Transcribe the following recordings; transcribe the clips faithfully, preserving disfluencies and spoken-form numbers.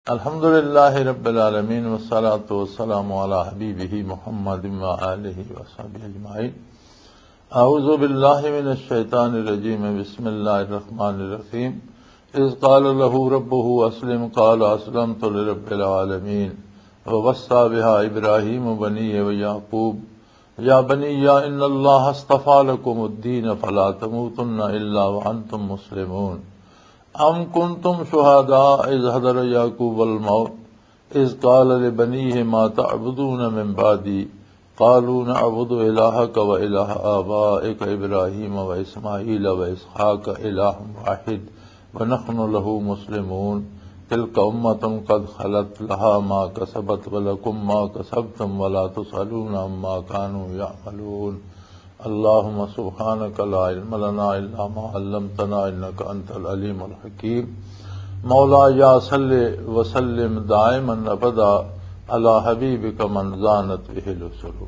الحمد للہ رب العالمین والصلاة والسلام علی حبیبہ محمد وآلہ وصحبہ اجمعین۔ اعوذ باللہ من الشیطان الرجیم، بسم اللہ الرحمن الرحیم۔ اذ قال له ربہ اسلم قال اسلمت لرب العالمین ووصى بها ابراہیم بنی ویعقوب یا بنی ان اللہ اصطفى لکم الدین فلا تموتن الا وانتم مسلمون۔ ام کنتم شہداء اذ حضر یعقوب الموت اذ قال لبنیہ ما تعبدون من بعدی قالوا نعبد الہک و الہ آبائک ابراہیم و اسماعیل و اسحاق الہ واحد ونحن له مسلمون۔ تلک امۃ قد خلت لها ما کسبت ولکم ما کسبتم ولا تسألون عما كانوا یعملون۔ اللہم سبحانک لا علم لنا الا ما علمتنا انک انت العلیم الحکیم۔ مولا یا صلی وسلم دائما ابدا علی حبیبک من زانت بہ السلوک۔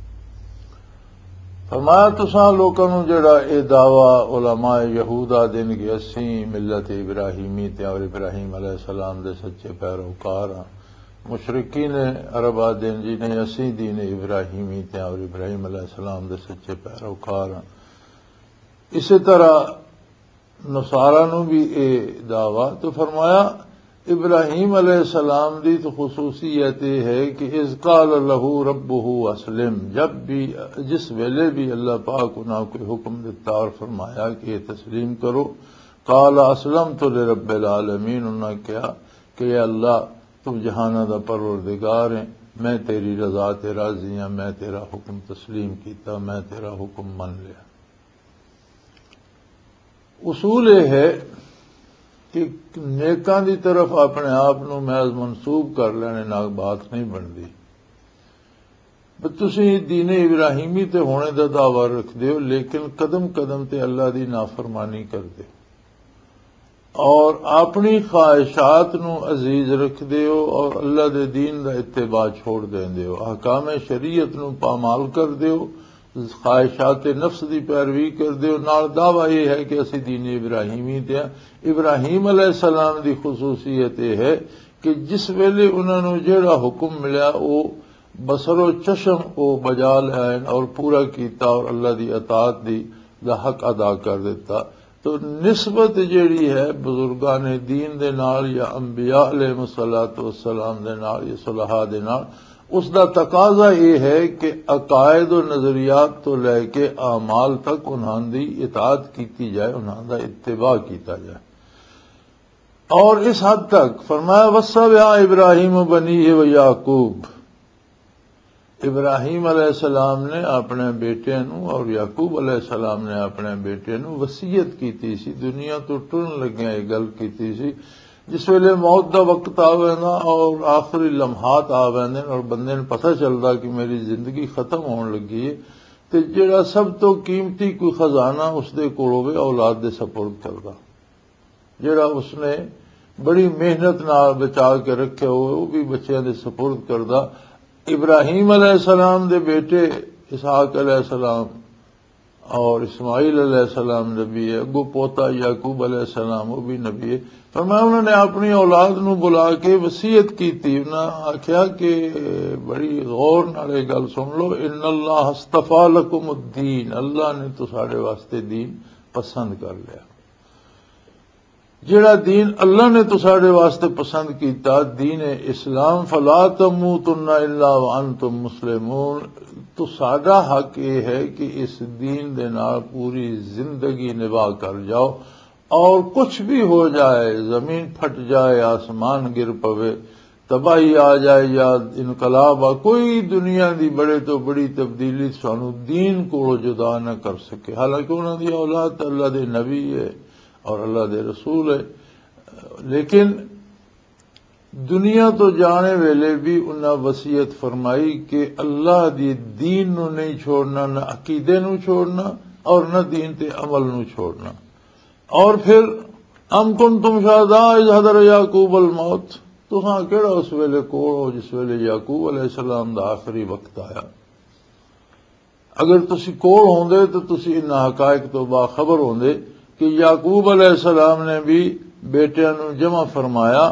فرمایا تساں لوکاں نوں جڑا اے دعویٰ علماء یہودا دن کہ اسیں ملت ابراہیمی تے اور ابراہیم علیہ السلام دے سچے پیروکار ہاں، مشرکین عرب دین جی نے اسی دین ابراہیمی تے اور ابراہیم علیہ السلام دے سچے پیروکار ہاں۔ اسی طرح نصارہ نو بھی اے دعویٰ، تو فرمایا ابراہیم علیہ السلام دی تو خصوصیت یہ ہے کہ اذ قال لہ ربہ اسلم، جب بھی جس ویلے بھی اللہ پاک انہاں کوئی حکم دیتا اور فرمایا کہ یہ تسلیم کرو، قال اسلمت لرب العالمین، انہاں کہا کہ اے اللہ تو جہانہ دا پروردگار ہیں، میں تیری رضا تے راضی ہاں، میں تیرا حکم تسلیم کیتا، میں تیرا حکم من لیا۔ اصول یہ ہے کہ نیکاں دی طرف اپنے آپ نو محض منسوب کر لینے نال بات نہیں بنتی۔ تسی دین ابراہیمی تے ہونے دا دعویٰ رکھ دیو لیکن قدم قدم تے اللہ دی نافرمانی کر دیو اور اپنی خواہشات نو عزیز رکھ دیو اور اللہ دے دین دا اتباع چھوڑ دیں دیو، احکام شریعت نو پامال کر دیو، خواہشات نفس دی پیروی کر دیو، نال دعویٰ یہ ہے کہ اسی دین ابراہیمی تے ابراہیم علیہ السلام دی خصوصیت یہ ہے کہ جس ویلے انہوں نے جڑا حکم ملیا وہ بصر و چشم او بجا لائن اور پورا کیتا اور اللہ دی اطاعت دی دا حق ادا کر دیتا۔ تو نسبت جیڑی ہے بزرگان دین دے نال یا انبیاء علیہ الصلوۃ والسلام دے نال یا صلحاء دے نال، اس دا تقاضا یہ ہے کہ عقائد و نظریات تو لے کے اعمال تک انہاں دی اطاعت کیتی جائے، انہاں دا اتباع کیتا جائے۔ اور اس حد تک فرمایا وصّى بها ابراہیم بنیہ و یعقوب، ابراہیم علیہ السلام نے اپنے بیٹے نو اور یعقوب علیہ السلام نے اپنے بیٹے نو وصیت کیتی سی، دنیا تو ٹرن لگیا یہ گل کیتی سی، جس ویلے موت دا وقت آوینا اور آخری لمحات آویندے اور بندے نے پتہ چلدا کہ میری زندگی ختم ہون لگی ہے، تے جڑا سب تو قیمتی کوئی خزانہ اس دے کول ہوے اولاد دے سپرد کردا، جڑا اس نے بڑی محنت نال بچا کے رکھے ہوئے وہ بھی بچیاں دے سپرد کردا۔ ابراہیم علیہ السلام دے بیٹے اسحاق علیہ السلام اور اسماعیل علیہ السلام نبی ہے، اگو پوتا یعقوب علیہ السلام وہ بھی نبی ہے۔ فرمایا انہوں نے اپنی اولاد نو بلا کے وصیت کی تھی، انہوں نے آخیا کہ بڑی غور نال یہ گل سن لو، ان اللہ اصطفیٰ لکم الدین، اللہ نے تو ساڈے واسطے دین پسند کر لیا، جڑا دین اللہ نے تو ساڈے واسطے پسند کیتا دین اسلام، فلا تموتن الا وانتم مسلمون، تو ساڈا حق یہ ہے کہ اس دین دے نال پوری زندگی نبھا کر جاؤ، اور کچھ بھی ہو جائے، زمین پھٹ جائے، آسمان گر پوے، تباہی آ جائے یا انقلاب آ، کوئی دنیا دی بڑے تو بڑی تبدیلی سانو دین کو جدا نہ کر سکے۔ حالانکہ انہوں دی اولاد اللہ دے نبی ہے اور اللہ دے رسول ہے، لیکن دنیا تو جانے ویلے بھی انہاں وصیت فرمائی کہ اللہ دی دین نو نہیں چھوڑنا، نہ عقیدے نو چھوڑنا اور نہ دین تے عمل نو چھوڑنا۔ اور پھر ام کنتم شہداء اذ حضر یعقوب الموت، تو ہاں کیڑا اس ویلے کول ہو جس ویلے یعقوب علیہ السلام دا آخری وقت آیا؟ اگر تسی کول ہوندے تو تسی ان حقائق تو باخبر ہوندے کہ یعقوب علیہ السلام نے بھی بیٹیاں نو جمع فرمایا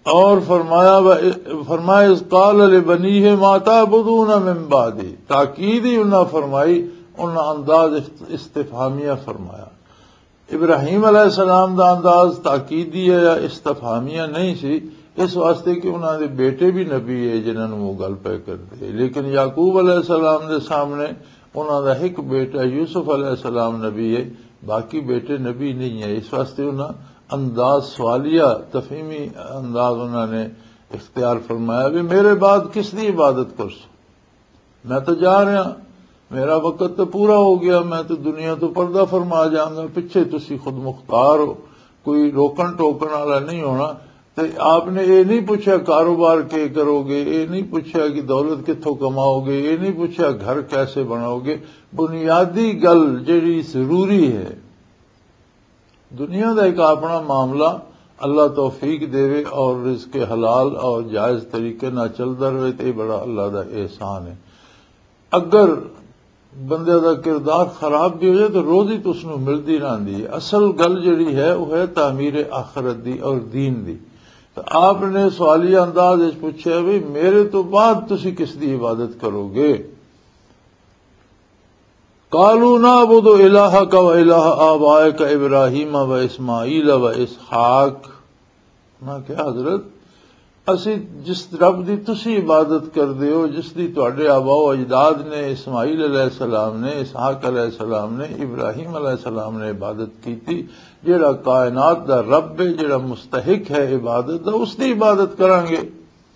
اور فرمایا فرمایا اذ قال لبنیہ ما تعبدون من بعدی، تاکید ہی انہاں فرمائی، انہاں انداز استفہامیہ فرمایا۔ ابراہیم علیہ السلام دا انداز تاکیدی ہے یا استفہامیہ نہیں سی، اس واسطے کہ انہوں نے بیٹے بھی نبی ہے جنہوں نے وہ گل پہ کر دی، لیکن یعقوب علیہ السلام دے سامنے انہوں دا ایک بیٹا یوسف علیہ السلام نبی ہے، باقی بیٹے نبی نہیں ہے، اس واسطے انہوں انداز سوالیہ تفہیمی انداز انہوں نے اختیار فرمایا بھی میرے بعد کس دی عبادت کر سو، میں تو جا رہا، میرا وقت تو پورا ہو گیا، میں تو دنیا تو پردہ فرما جاؤں گا، پیچھے تسی خود مختار ہو، کوئی روکن ٹوکن والا نہیں ہونا۔ تو آپ نے یہ نہیں پوچھا کاروبار کے کرو گے، یہ نہیں پوچھا کہ دولت کتوں کماؤ گے، یہ نہیں پوچھا گھر کیسے بناؤ گے، بنیادی گل جڑی ضروری ہے دنیا کا ایک اپنا معاملہ اللہ توفیق دے اور رزق حلال اور جائز طریقے نہ چلتا رہے تو یہ بڑا اللہ کا احسان ہے۔ اگر بندے دا کردار خراب بھی ہو جائے تو روزی تو اس نو ملتی رہتی ہے، اصل گل جڑی ہے وہ ہے تعمیر آخرت دی اور دین دی۔ تو آپ نے سوالیہ انداز پوچھا بھی میرے تو بعد تسی کس دی عبادت کرو گے؟ قالوا نعبد الہک و الہ آبائک ابراہیم و اسماعیل و اسحاق، میں کہ حضرت اسی جس رب دی تسی عبادت کر دے ہو، جس دی تواڈے آبا و اجداد نے، اسماعیل علیہ السلام نے، اسحاق علیہ السلام نے، ابراہیم علیہ السلام نے عبادت کی تھی، جڑا کائنات دا رب ہے، جڑا مستحق ہے عبادت دا، اس دی عبادت کریں گے۔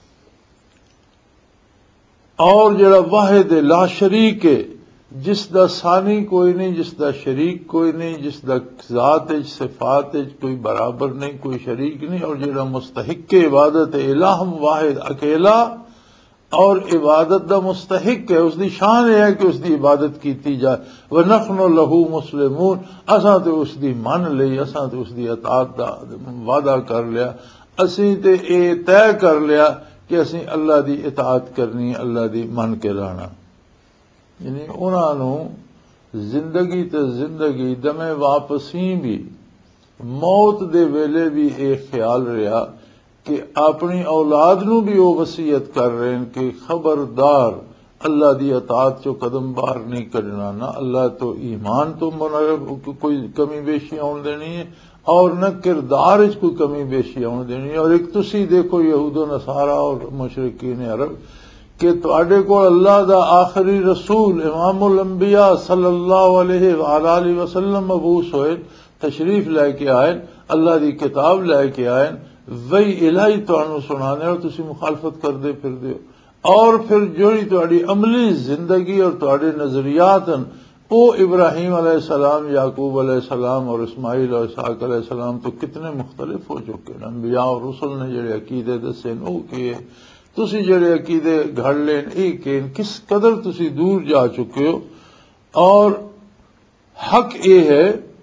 اور جڑا واحد لا شریک ہے، جس دا ثانی کوئی نہیں، جس دا شریک کوئی نہیں، جس دا ذات صفات کوئی برابر نہیں، کوئی شریک نہیں، اور جڑا مستحق عبادت ہے، الہ واحد اکیلا اور عبادت دا مستحق ہے، اس دی شان ہے کہ اس دی عبادت کیتی جائے۔ وَنَحْنُ لَهُ مُسْلِمُونَ، اساں تے اس دی من لئی، اساں تے اس دی اطاعت دا وعدہ کر لیا، اسیں تے اے طے کر لیا کہ اسیں اللہ دی اطاعت کرنی، اللہ دی من کے رہنا۔ یعنی انہوں نے زندگی تے زندگی دمے واپسی بھی، موت دے ویلے بھی ایک خیال رہا کہ اپنی اولاد نو بھی وہ وصیت کر رہے ہیں کہ خبردار اللہ دی اطاعت چو قدم باہر نہیں کرنا، نہ اللہ تو ایمان تو کوئی کمی بیشی آن دینی ہے اور نہ کردار چ کوئی کمی بیشی آن دینی ہے۔ اور ایک تسی دیکھو یہود و نصارا اور مشرکین عرب کہ تواڈے کول اللہ دا آخری رسول امام الانبیاء صلی اللہ علیہ وآلہ وسلم مبعوث ہوئے، تشریف لے کے آئے، اللہ دی کتاب لے کے آئے، وہی الہی تانوں سنانے اور تسی مخالفت کر دے پھر دیو، اور پھر جوڑی تواڈی عملی زندگی اور تواڈے نظریات ہیں وہ ابراہیم علیہ السلام، یعقوب علیہ السلام اور اسماعیل اور اسحاق علیہ السلام تو کتنے مختلف ہو چکے ہیں۔ انبیاء اور رسل نے جڑے عقیدے دسے وہ کیے، تسی جڑے عقیدے گھڑ لین اے کہ کس قدر تسی دور جا چکے ہو۔ اور حق یہ ہے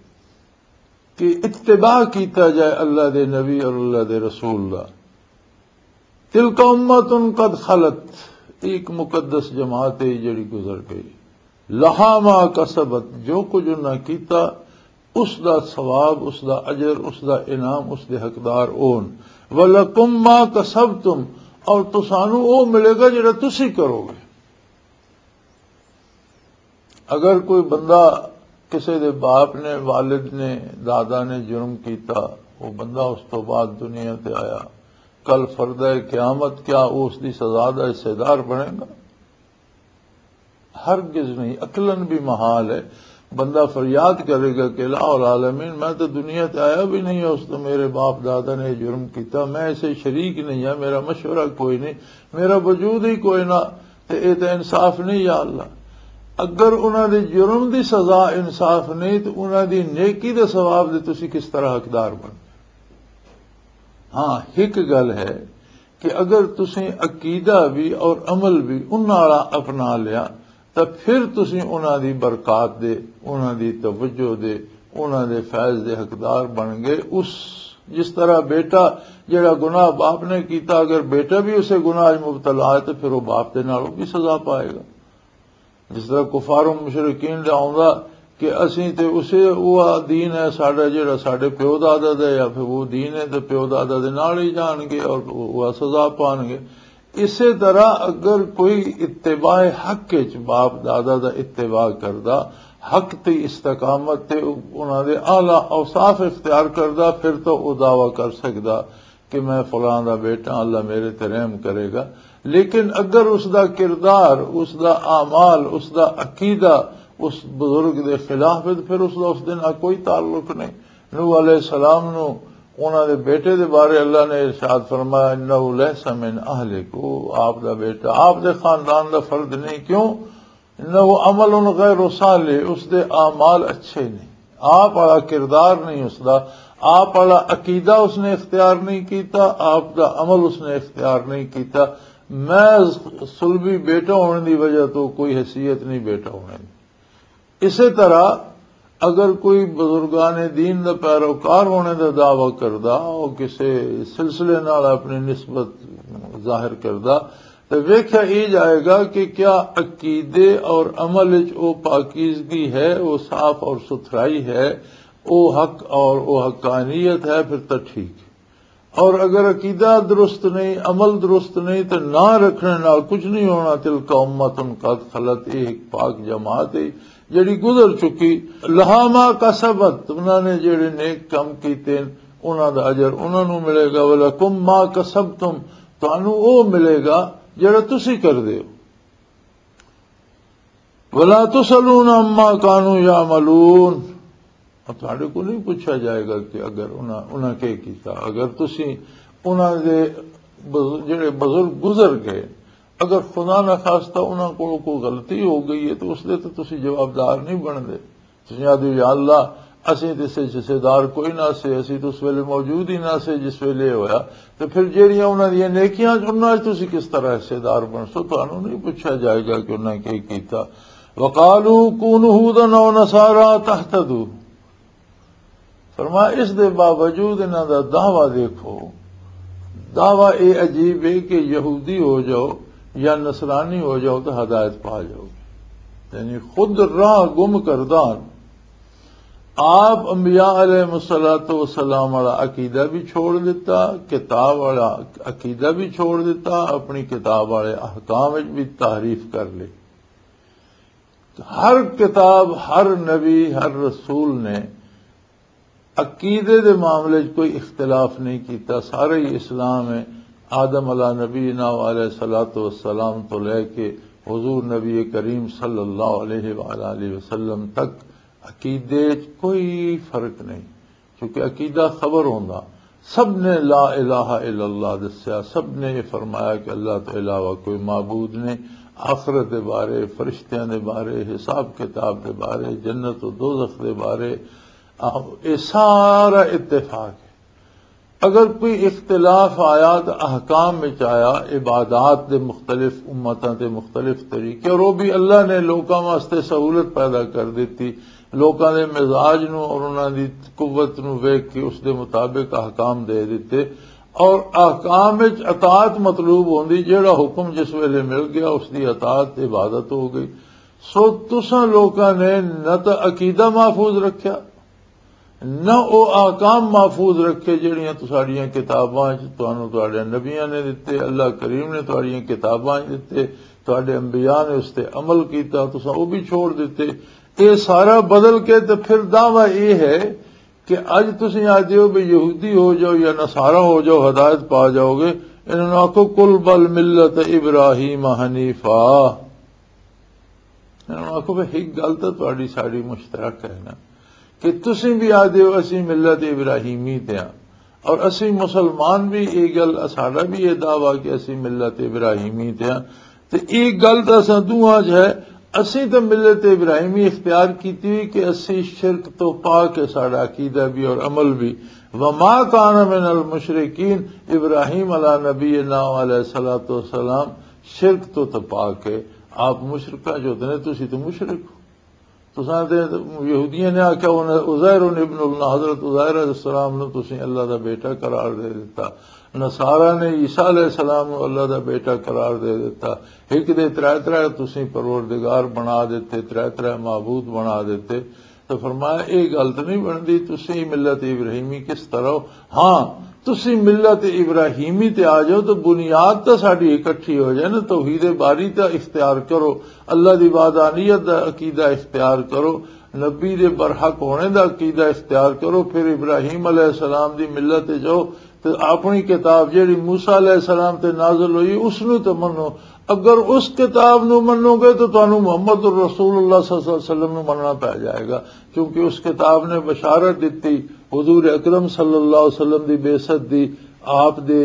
کہ اتباع کیتا جائے اللہ دے نبی اور اللہ دے رسول دا۔ تلک امت قد خلت، ایک مقدس جماعت ہے جڑی گزر گئی، لہا ما کسبت، جو کچھ انہاں کیتا اس دا ثواب، اس دا اجر، اس دا انعام، اس دے حقدار اون، ولکم ما کسبتم، اور تسانو وہ ملے گا جڑا تسی کرو گے۔ اگر کوئی بندہ کسی دے باپ نے، والد نے، دادا نے جرم کیتا، وہ بندہ اس تو بعد دنیا تے آیا، کل فردہ قیامت کیا وہ اس دی سزا دا حصے دار بنے گا؟ ہرگز نہیں، عقلاً بھی محال ہے۔ بندہ فریاد کرے گا کہ الہ العالمین میں تو دنیا تے آیا بھی نہیں ہے، اس تو میرے باپ دادا نے جرم کیتا، میں اسے شریک نہیں ہے، میرا مشورہ کوئی نہیں، میرا وجود ہی کوئی نہ، تے اے تے انصاف نہیں یا اللہ۔ اگر انہاں دے جرم دی سزا انصاف نہیں تو انہاں دی نیکی دے ثواب دے تسی کس طرح حقدار بن؟ ہاں ایک گل ہے کہ اگر تسی عقیدہ بھی اور عمل بھی انہاں والا اپنا لیا تو پھر تسی انہاں دی برکات دے، انہاں دی توجہ دے، انہاں دے فیض دے حقدار بن گئے۔ اس جس طرح بیٹا جڑا گناہ باپ نے کیتا، اگر بیٹا بھی اسے گناہ مبتلا ہے تو پھر وہ باپ دے نالوں بھی سزا پائے گا۔ جس طرح کفار و مشرکین دا آندا کہ اسی تے اسے وہ دین ہے ساڈا جڑا ساڈے پیو دادا دا یا پھر وہ دین ہے تے پیو دادا دے نال ہی جان گے اور وہ سزا پان گے۔ اسی طرح اگر کوئی اتباع حق وچ باپ دادا دا اتباع کردا، حق تے استقامت تے انہاں دے اعلیٰ اوصاف اختیار کردا، پھر تو وہ دعویٰ کر سکدا کہ میں فلاں دا بیٹا، اللہ میرے تے رحم کرے گا۔ لیکن اگر اس دا کردار، اس دا اعمال، اس دا عقیدہ اس بزرگ دے خلاف ہے، پھر اس دا اس دن کوئی تعلق نہیں۔ نوح علیہ السلام نو انہوں دے بیٹے دے بارے اللہ نے ارشاد فرمایا انہو لیس من اہلک، وہ آپ دا بیٹا آپ دے خاندان دا فرد نہیں۔ کیوں؟ انہو عمل غیر صالح، اس دے اعمال اچھے نہیں، آپ والا کردار نہیں اس دا، آپ والا عقیدہ اس نے اختیار نہیں کیتا، آپ دا عمل اس نے اختیار نہیں کیتا۔ محض صلبی بیٹا ہونے دی وجہ تو کوئی حیثیت نہیں بیٹا ہونے دی۔ اسی طرح اگر کوئی بزرگان دین دا پیروکار ہونے دا دعویٰ کردہ اور کسی سلسلے نال اپنی نسبت ظاہر کردہ تو ویکھیا یہ جائے گا کہ کیا عقیدے اور عمل وچ او پاکیزگی ہے، وہ صاف اور ستھرائی ہے، وہ حق اور وہ حقانیت ہے، پھر تو ٹھیک ہے۔ اور اگر عقیدہ درست نہیں، عمل درست نہیں تو نہ رکھنے نال کچھ نہیں ہونا۔ تلک امت قد خلت، یہ ایک پاک جماعت ہے جڑی گزر چکی، لہا ما کسبت، انہوں نے جڑے نیک کام کیتے انہوں دا اجر انہوں نے ملے گا، ولکم ما کسبتم، تانوں او ملے گا جڑا تسی کر دے ہو، ولا تسلون عما کانوا یعملون، اور تھوڑے کو نہیں پوچھا جائے گا کہ اگر انہاں کیا کیتا، اگر تسی انہاں دے جڑے بزرگ گزر گئے، اگر خدا نہ خواستہ انہاں کو کوئی غلطی ہو گئی ہے تو اس لئے تو تسی جوابدار نہیں بن دے۔ تسی آدھے یا اللہ اسی تے حصے دار کوئی نہ سے، اسی تو اس ویلے موجود ہی نہ سے جس ویلے ہویا، تو پھر جیڑیاں انہاں دی نیکیاں انہاں تسی کس طرح حصے دار بن سو؟ تانوں نہیں پوچھا جائے گا کہ انہاں کیا کیتا۔ وقالوا کونوا ہودا او نصارا تہتدوا، فرمایا اس دے باوجود انہاں دا دعویٰ دیکھو، دعویٰ اے عجیب ہے کہ یہودی ہو جاؤ یا نصرانی ہو جاؤ تو ہدایت پا جاؤ گے، یعنی خود راہ گم کردان۔ آپ انبیاء علیہ الصلوۃ والسلام والا عقیدہ بھی چھوڑ دیتا، کتاب والا عقیدہ بھی چھوڑ دیتا، اپنی کتاب والے احکام بھی تحریف کر لی۔ ہر کتاب، ہر نبی، ہر رسول نے عقیدے دے معاملے کوئی اختلاف نہیں کیتا، سارے ہی اسلام ہے۔ آدم علیہ نبینا علیہ الصلوۃ والسلام تو لے کے حضور نبی کریم صلی اللہ علیہ وآلہ وسلم تک عقیدے کوئی فرق نہیں، چونکہ عقیدہ خبر ہوندا، سب نے لا الہ الا اللہ دسیا، سب نے یہ فرمایا کہ اللہ تو علاوہ کوئی معبود نہیں، آخرت دے بارے، فرشتیاں دے بارے، حساب کتاب دے بارے، جنت و دوزخ دے بارے، یہ سارا اتفاق ہے۔ اگر کوئی اختلاف آیا تو احکام میں آیا، عبادات دے مختلف امتاں دے مختلف طریقے، اور وہ بھی اللہ نے لوکاں واسطے سہولت پیدا کر دیتی، لوکاں دے مزاج نو اور انہاں دی قوت نو ویکھ کے اس دے مطابق احکام دے دیتے، اور احکام وچ اطاعت مطلوب ہوندی، جیڑا حکم جس ویلے مل گیا اس دی اطاعت عبادت ہو گئی۔ سو تساں لوکاں نے نہ تو عقیدہ محفوظ رکھیا، نہ او احکام محفوظ رکھے جڑیاں تساڑیاں کتاباں تانوں تواڈے نبیاں نے دتے، اللہ کریم نے تواڈیاں کتاباں دتے، تواڈے انبیاء نے اس تے عمل کیتا، تساں او بھی چھوڑ دیتے۔ یہ سارا بدل کے تو پھر دعویٰ یہ ہے کہ اج تسی آدھے ہو بھی یہودی ہو جاؤ یا نصارہ ہو جاؤ ہدایت پا جاؤ گے، انہوں نے آخو کل بل ملت ابراہیم حنیفا، انہوں نے آخو بھئی ایک گل تو تواڈی ساڈی مشترک ہے نا کہ تسی بھی آدھے ہو اسی ملت ابراہیمی تے ہاں، اور اسی مسلمان بھی یہ گل ساڈا بھی یہ دعویٰ کہ اسی ملت ابراہیمی تے ہاں، تو ایک گل تو اساں دوہاں چ ہے، اسی تو ملت ابراہیمی اختیار کیتی ہوئی کہ اسی شرک تو پاک ہے، ساڈا عقیدہ بھی اور عمل بھی۔ وما کان من المشرکین، ابراہیم علیہ نبینا علیہ الصلوۃ والسلام شرک تو تو پاک ہے، آپ مشرکاں جو نے تسی تو مشرک ہو۔ تساں تے یہودیاں نے آکھیا عزیر ابن اللہ، حضرت عزیر علیہ السلام نے تسی اللہ دا بیٹا قرار دے دیتا، نصارہ نے عیسیٰ علیہ السلام کو اللہ دا بیٹا قرار دے دیتا، ایک دے ترے ترے تسی پروردگار بنا دیتے، ترے ترے معبود بنا دیتے۔ تو فرمایا یہ گل تو نہیں بنتی تسی ملت ابراہیمی کس طرح ہو، ہاں تسی ملت ابراہیمی تے آ جاؤ تو بنیاد تو ساری اکٹھی ہو جائے نا، توحید باری تا اختیار کرو، اللہ دی وحدانیت دا عقیدہ اختیار کرو، نبی دے برحق ہونے دا عقیدہ اختیار کرو، پھر ابراہیم علیہ السلام دی ملت جاؤ تو اپنی کتاب جیڑی موسیٰ علیہ السلام تے نازل ہوئی اس نو تو منو، اگر اس کتاب نو منو گے تو تانوں محمد الرسول اللہ صلی اللہ علیہ وسلم نو مننا پی جائے گا، کیونکہ اس کتاب نے بشارت دیتی حضور اکرم صلی اللہ علیہ وسلم دی بعثت دی، آپ دے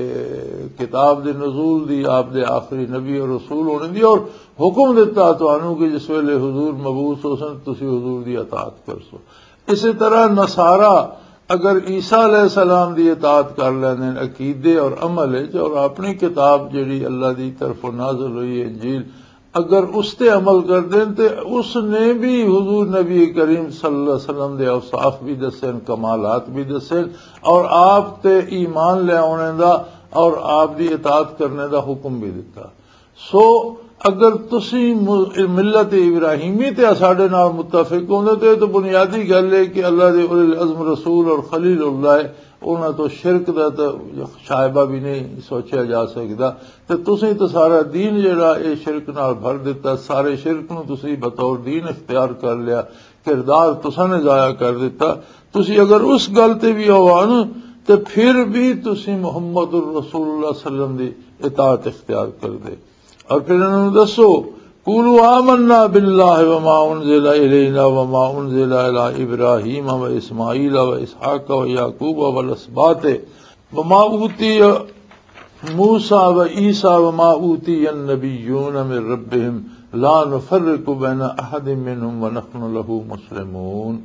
کتاب دے نزول دی، آپ دے آخری نبی اور رسول ہونے دی، اور حکم دیتا تانوں کہ جس ویلے حضور مبعوث ہو سن تسی حضور دی اطاعت کر سو۔ اسی طرح نصارہ اگر عیسیٰ علیہ السلام دی اطاعت کر لیندے عقیدے اور عمل اور اپنی کتاب جڑی اللہ دی طرف نازل ہوئی انجیل اگر اس تے عمل کر دیں تو اس نے بھی حضور نبی کریم صلی اللہ علیہ وسلم دے اوصاف بھی دسین، کمالات بھی دسین، اور آپ تے ایمان لے آنے دا اور آپ دی اطاعت کرنے دا حکم بھی دیتا۔ سو اگر تسی ملت ابراہیمی تے ساڈے نال متفق ہوندے تے تو بنیادی گل ہے کہ اللہ دے اولی العزم رسول اور خلیل اللہ ہے، انہاں تو شرک دا تو شائبہ بھی نہیں سوچیا جا سکدا، تے تسی تو سارا دین جڑا اے شرک نال بھر دیتا، سارے شرک نو تسی بطور دین اختیار کر لیا، کردار تساں نے ضائع کر دیتا۔ تسی اگر اس گل تے بھی ہو نا تے پھر بھی تسی محمد الرسول اللہ صلی اللہ علیہ وسلم دی اطاعت اختیار کر دے، اور پھر انہوں نے دسو قولوا آمنا باللہ وما انزل الینا وما انزل الی ابراہیم و اسماعیل و اسحاق و یعقوب والاسباط وما اوتی موسیٰ و عیسیٰ وما اوتی النبیون من ربہم لا نفرق بین احد منہم ونحن لہ مسلمون،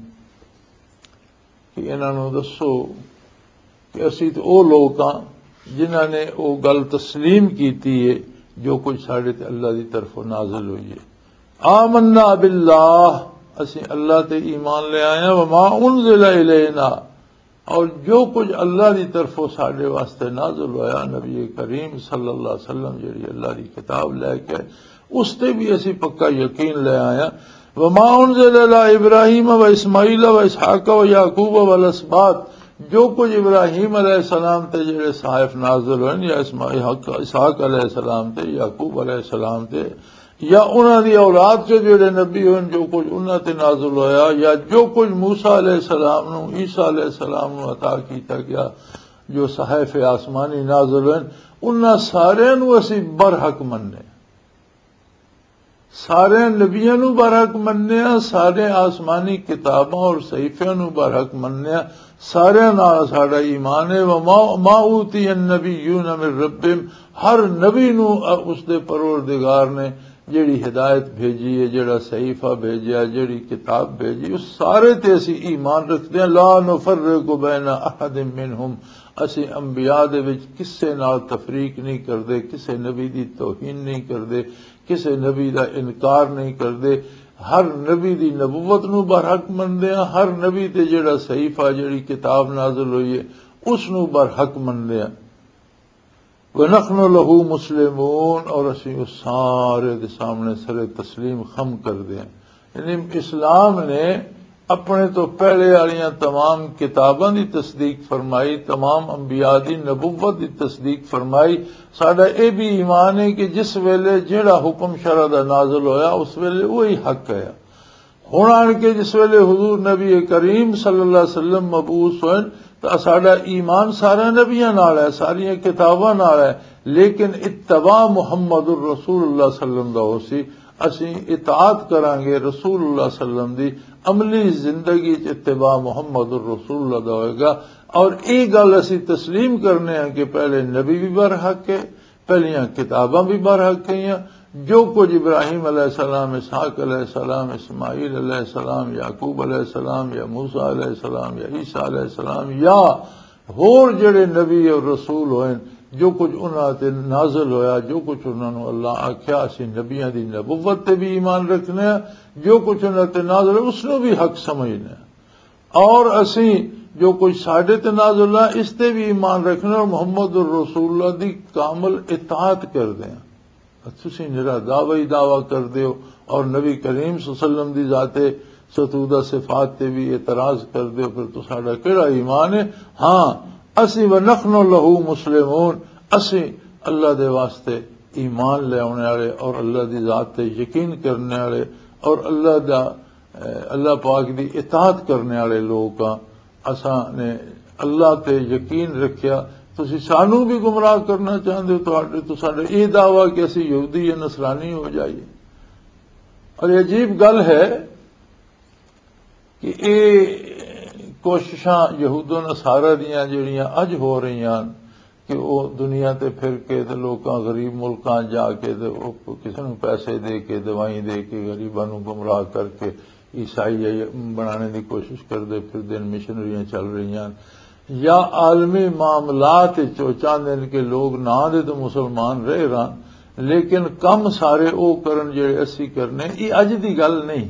کہ انہوں نے دسو کہ اسی تو او لوگ ہاں جنہوں نے او گل تسلیم کیتی ہے جو کچھ ساڑھے تے اللہ دی طرف نازل ہوئی ہے۔ آمنا باللہ اسی اللہ تے ایمان لے آئے ہیں، وما انزل الینا اور جو کچھ اللہ دی طرف ساڑھے واسطے نازل ہوا نبی کریم صلی اللہ علیہ وسلم جڑی اللہ دی کتاب لے کے اس تے بھی اسی پکا یقین لے آیا۔ وما انزل الی ابراہیم و اسماعیل و اسحاق و یعقوب والاسباط جو کچھ ابراہیم علیہ السلام تے جڑے صحائف نازل ہوئے یا اسحاق علیہ السلام تے یعقوب علیہ السلام تے یا انہاں دی اولاد کے جڑے نبی ہوئے جو کچھ انہاں تے نازل ہویا یا جو کچھ موسیٰ علیہ السلام نو عیسیٰ علیہ السلام نو عطا کیتا گیا جو صحائف آسمانی نازل ہوئے انہاں سارے نو اسی برحق مننے، سارے نبیاں نو برحق مننے، سارے آسمانی کتاباں اور صحیفیاں نو برحق مننے، سارے نال ساڈا ایمان ہے۔ وما اوتی النبیون من ربہم ہر نبی نو اس دے پروردگار نے جیڑی ہدایت بھیجی ہے، جیڑا صحیفہ بھیجیا، جیڑی کتاب بھیجی، اس سارے تے اسی ایمان رکھتے ہیں۔ لا نفرق بین احد منہم اسی انبیاء دے وچ کسے نال تفریق نہیں کردے، کسے نبی دی توہین نہیں کردے، کسے نبی دا انکار نہیں کردے، ہر نبی دی نبوت نو برحق مندے ہیں، ہر نبی تے جیڑا صحیفہ جیڑی کتاب نازل ہوئی ہے اس نو برحق مندے ہیں۔ وَنَحْنُ لَهُ مُسْلِمُونَ اور اسی اس سارے دے سامنے سر تسلیم خم کر دیں۔ یعنی اسلام نے اپنے تو پہلے والیاں تمام کتاباں دی تصدیق فرمائی، تمام انبیاء دی نبوت دی تصدیق فرمائی۔ ساڈا اے بھی ایمان ہے کہ جس ویلے جیڑا حکم شرع دا نازل ہویا اس ویلے وہی حق ہے۔ ہن آن کے جس ویلے حضور نبی کریم صلی اللہ علیہ وسلم مبعوث ہوئے تو ساڈا ایمان سارے نبیاں نال ہے، ساری کتاباں نال ہے، لیکن اتباع محمد الرسول اللہ صلی اللہ علیہ وسلم دا ہو سی، اسی اطاعت کران گے رسول اللہ صلی اللہ علیہ وسلم دی، عملی زندگی اتباع محمد الرسول اللہ دا ہوئے گا۔ اور ایک گل اسی تسلیم کرنے ہیں کہ پہلے نبی بھی برحق ہے، پہلیاں کتاباں بھی برحق ہیں، جو کچھ ابراہیم علیہ السلام، اسحاق علیہ السلام، اسماعیل علیہ السلام، یعقوب علیہ السلام یا موسیٰ علیہ السلام یا عیسیٰ علیہ السلام یا ہور جڑے نبی اور رسول ہوئے جو کچھ انہاں تے نازل ہویا، جو کچھ انہاں نو اللہ آکھیا اسی نبیاں دی نبوت تے بھی ایمان رکھنے ہیں، جو کچھ انہاں تے نازل ہے اس نو بھی حق سمجھنے ہیں، اور اسی جو کچھ ساڈے تے نازل ہے اس تے بھی ایمان رکھنے اور محمد الرسول اللہ دی کامل اطاعت کر دیں۔ تسی نرا دعوی دعویٰ کر دیو اور نبی کریم صلی اللہ علیہ وسلم دی ذات ستودہ صفات تے بھی اعتراض کر دے پھر تو ساڈا کیڑا ایمان ہے؟ ہاں اسی ونحن لہو مسلمون، اسی اللہ دے واسطے ایمان لے آنے والے اور اللہ دی ذات تے یقین کرنے والے اور اللہ دا اللہ پاک دی اطاعت کرنے والے لوگ ہاں۔ اساں نے اللہ تے یقین رکھیا، تسی سانو بھی گمراہ کرنا چاہتے ہو تو ساڈا یہ دعویٰ کہ اسی یہودی یا نصرانی ہو جائیے۔ اور یہ عجیب گل ہے کہ یہ کوششاں یہود و نصارہ دیاں جڑیاں اج ہو رہی ہیں کہ وہ دنیا تے پھر کے تے لوکاں غریب ملکاں جا کے تے کسی نو پیسے دے کے دوائیں دے کے غریباں نو گمراہ کر کے عیسائی بنانے دی کوشش کرتے پھر دن مشنریاں چل رہی ہیں، یا عالمی معاملات چاہتے ہیں کہ لوگ نہ دے تو مسلمان رہ رہن لیکن کم سارے او کرن جڑے اسی کرنے، یہ اج دی گل نہیں،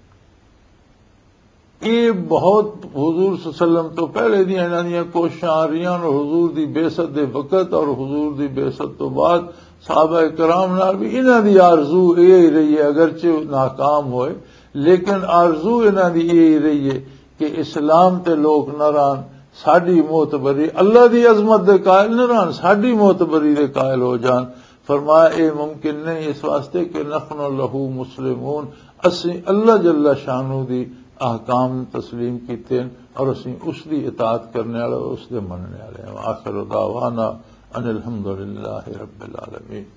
یہ بہت حضور صلی اللہ علیہ وسلم تو پہلے دیا انہاں دیاں کوششاں آ رہی ہیں، اور حضور دی بعثت دے وقت اور حضور دی بعثت تو بعد صحابہ کرام نال بھی انہاں دی آرزو یہ رہی ہے، اگرچہ ناکام ہوئے لیکن آرزو انہاں دی یہ رہی ہے کہ اسلام تے لوگ نہ رہن، ساڈی معتبری اللہ دی عظمت دے قائل نہ رہن، ساڈی معتبری دے قائل ہو جان۔ فرمایا اے ممکن نہیں اس واسطے کہ نحن لہو مسلمون، اسی اللہ جل شانہ دی احکام تسلیم کیتے ہیں اور اسی اس دی اطاعت کرنے والے اس دے مننے والے ہیں۔ آخر دعوانا ان الحمد للہ رب العالمین۔